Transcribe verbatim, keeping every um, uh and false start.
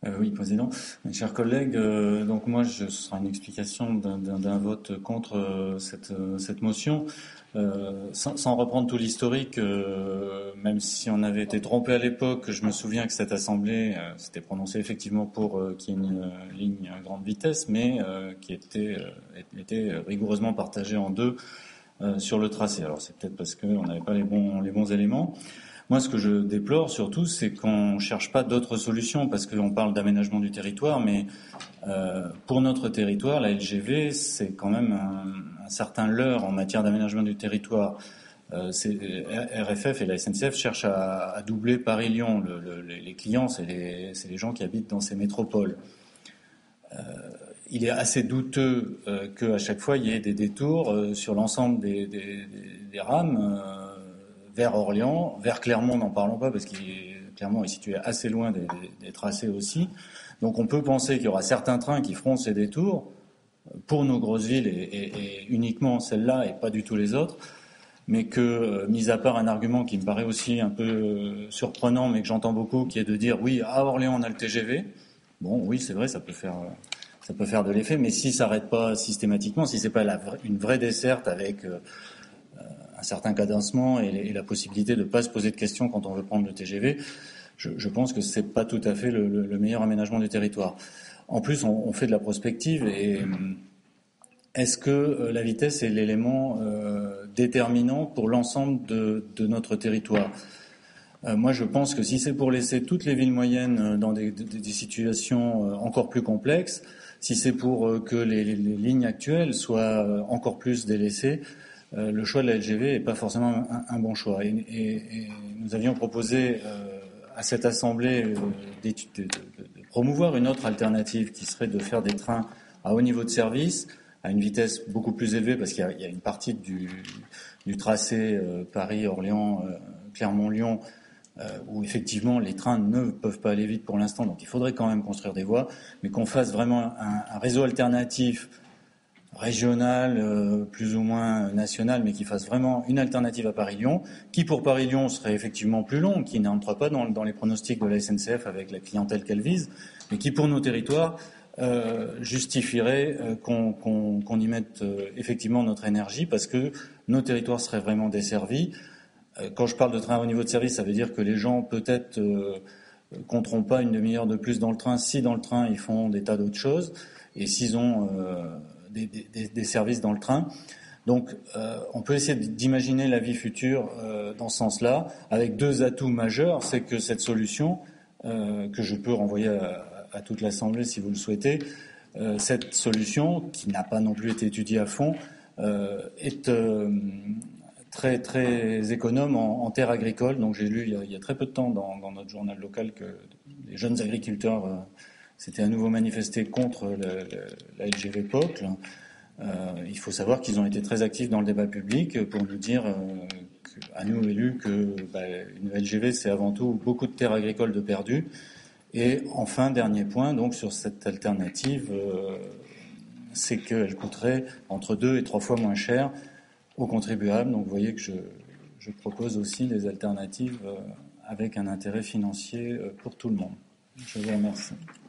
Euh, oui, Président. Mes chers collègues, euh, donc moi, je, ce sera une explication d'un, d'un, d'un vote contre euh, cette, euh, cette motion. Euh, sans, sans reprendre tout l'historique, euh, même si on avait été trompé à l'époque, je me souviens que cette Assemblée euh, s'était prononcée effectivement pour euh, qu'il y ait une euh, ligne à grande vitesse, mais euh, qui était, euh, était rigoureusement partagée en deux euh, sur le tracé. Alors c'est peut-être parce qu'on n'avait pas les bons, les bons éléments. Moi, ce que je déplore surtout, c'est qu'on ne cherche pas d'autres solutions, parce qu'on parle d'aménagement du territoire, mais euh, pour notre territoire, la L G V, c'est quand même un, un certain leurre en matière d'aménagement du territoire. Euh, c'est, R F F et la S N C F cherchent à, à doubler Paris-Lyon. Le, le, les clients, c'est les, c'est les gens qui habitent dans ces métropoles. Euh, il est assez douteux euh, qu'à chaque fois, il y ait des détours euh, sur l'ensemble des, des, des, des rames, euh, vers Orléans, vers Clermont, n'en parlons pas, parce qu'il est, Clermont est situé assez loin des, des, des tracés aussi. Donc on peut penser qu'il y aura certains trains qui feront ces détours pour nos grosses villes et, et, et uniquement celles-là et pas du tout les autres, mais que, mis à part un argument qui me paraît aussi un peu surprenant, mais que j'entends beaucoup, qui est de dire oui, à Orléans on a le T G V. Bon, oui, c'est vrai, ça peut faire, ça peut faire de l'effet, mais si ça n'arrête pas systématiquement, si c'est pas la, une vraie desserte avec euh, un certain cadencement et, et la possibilité de ne pas se poser de questions quand on veut prendre le T G V, je, je pense que c'est pas tout à fait le, le, le meilleur aménagement du territoire. En plus, on, on fait de la prospective et est-ce que la vitesse est l'élément euh, déterminant pour l'ensemble de, de notre territoire ? euh, Moi, je pense que si c'est pour laisser toutes les villes moyennes dans des, des, des situations encore plus complexes, si c'est pour que les, les, les lignes actuelles soient encore plus délaissées, Euh, le choix de la L G V n'est pas forcément un, un bon choix. Et, et, et nous avions proposé euh, à cette Assemblée euh, de, de, de promouvoir une autre alternative qui serait de faire des trains à haut niveau de service, à une vitesse beaucoup plus élevée, parce qu'il y a, il y a une partie du, du tracé euh, Paris-Orléans, euh, Clermont-Lyon, euh, où effectivement les trains ne peuvent pas aller vite pour l'instant, donc il faudrait quand même construire des voies, mais qu'on fasse vraiment un, un réseau alternatif régional, euh, plus ou moins national, mais qui fasse vraiment une alternative à Paris-Lyon, qui pour Paris-Lyon serait effectivement plus long, qui n'entre pas dans, dans les pronostics de la S N C F avec la clientèle qu'elle vise, mais qui pour nos territoires euh, justifierait euh, qu'on, qu'on, qu'on y mette euh, effectivement notre énergie, parce que nos territoires seraient vraiment desservis. Euh, quand je parle de train à haut niveau de service, ça veut dire que les gens peut-être euh, compteront pas une demi-heure de plus dans le train si dans le train ils font des tas d'autres choses, et s'ils ont euh, Des, des, des services dans le train. Donc euh, on peut essayer d'imaginer la vie future euh, dans ce sens-là, avec deux atouts majeurs. C'est que cette solution, euh, que je peux renvoyer à, à toute l'Assemblée si vous le souhaitez, euh, cette solution, qui n'a pas non plus été étudiée à fond, euh, est euh, très, très économe en, en terres agricoles. Donc j'ai lu il y, a, il y a très peu de temps dans, dans notre journal local que les jeunes agriculteurs euh, s'étaient à nouveau manifestés contre le, le, la L G V P O C L. Euh, il faut savoir qu'ils ont été très actifs dans le débat public pour nous dire, euh, que, à nous élus, que bah, une L G V c'est avant tout beaucoup de terres agricoles de perdues. Et enfin, dernier point, donc sur cette alternative, euh, c'est qu'elle coûterait entre deux et trois fois moins cher aux contribuables. Donc vous voyez que je, je propose aussi des alternatives euh, avec un intérêt financier euh, pour tout le monde. Je vous remercie.